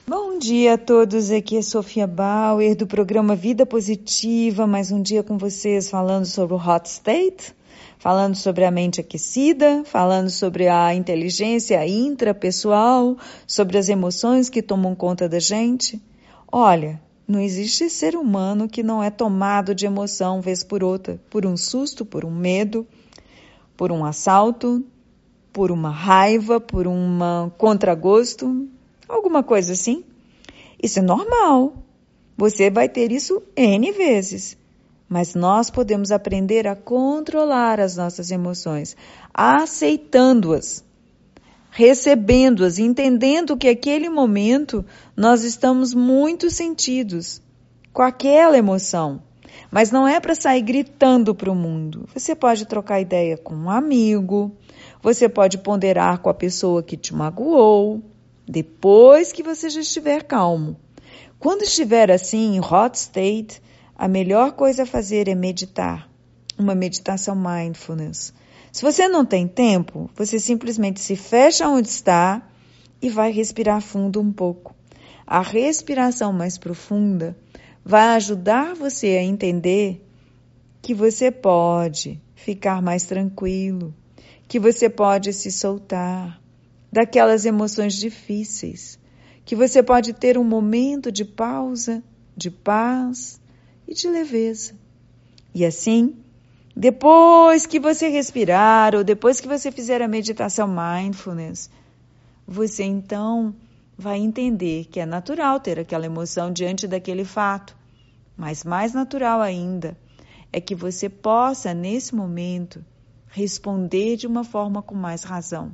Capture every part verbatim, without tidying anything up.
Bom dia a todos, aqui é Sofia Bauer do programa Vida Positiva, mais um dia com vocês falando sobre o Hot State, falando sobre a mente aquecida, falando sobre a inteligência intrapessoal, sobre as emoções que tomam conta da gente. Olha, não existe ser humano que não é tomado de emoção vez por outra, por um susto, por um medo, por um assalto, por uma raiva, por um contragosto, alguma coisa assim. Isso é normal. Você vai ter isso N vezes. Mas nós podemos aprender a controlar as nossas emoções, aceitando-as, recebendo-as, entendendo que aquele momento nós estamos muito sentidos com aquela emoção. Mas não é para sair gritando para o mundo. Você pode trocar ideia com um amigo, você pode ponderar com a pessoa que te magoou, depois que você já estiver calmo. Quando estiver assim, em hot state, a melhor coisa a fazer é meditar. Uma meditação mindfulness. Se você não tem tempo, você simplesmente se fecha onde está e vai respirar fundo um pouco. A respiração mais profunda vai ajudar você a entender que você pode ficar mais tranquilo, que você pode se soltar daquelas emoções difíceis, que você pode ter um momento de pausa, de paz e de leveza. E assim, depois que você respirar ou depois que você fizer a meditação mindfulness, você então vai entender que é natural ter aquela emoção diante daquele fato, mas mais natural ainda é que você possa, nesse momento, responder de uma forma com mais razão.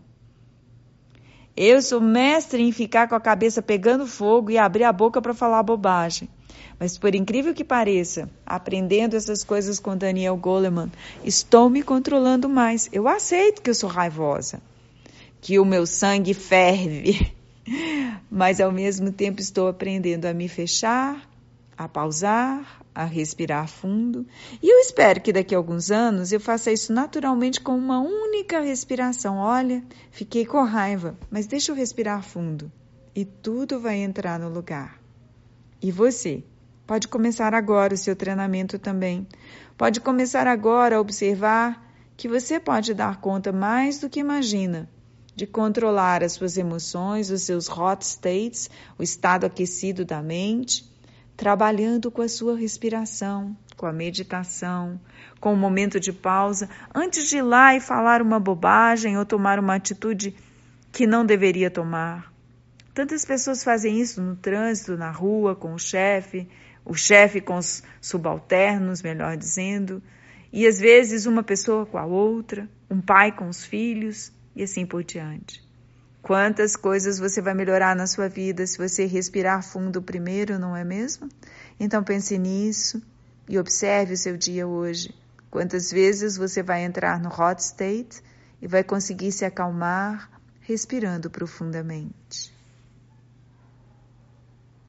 Eu sou mestre em ficar com a cabeça pegando fogo e abrir a boca para falar bobagem. Mas por incrível que pareça, aprendendo essas coisas com Daniel Goleman, estou me controlando mais. Eu aceito que eu sou raivosa, que o meu sangue ferve, mas ao mesmo tempo estou aprendendo a me fechar, a pausar, a respirar fundo. E eu espero que daqui a alguns anos eu faça isso naturalmente com uma única respiração. Olha, fiquei com raiva, mas deixa eu respirar fundo. E tudo vai entrar no lugar. E você? Pode começar agora o seu treinamento também. Pode começar agora a observar que você pode dar conta mais do que imagina de controlar as suas emoções, os seus hot states, o estado aquecido da mente, trabalhando com a sua respiração, com a meditação, com o momento de pausa, antes de ir lá e falar uma bobagem ou tomar uma atitude que não deveria tomar. Tantas pessoas fazem isso no trânsito, na rua, com o chefe, o chefe com os subalternos, melhor dizendo, e às vezes uma pessoa com a outra, um pai com os filhos e assim por diante. Quantas coisas você vai melhorar na sua vida se você respirar fundo primeiro, não é mesmo? Então pense nisso e observe o seu dia hoje. Quantas vezes você vai entrar no hot state e vai conseguir se acalmar respirando profundamente.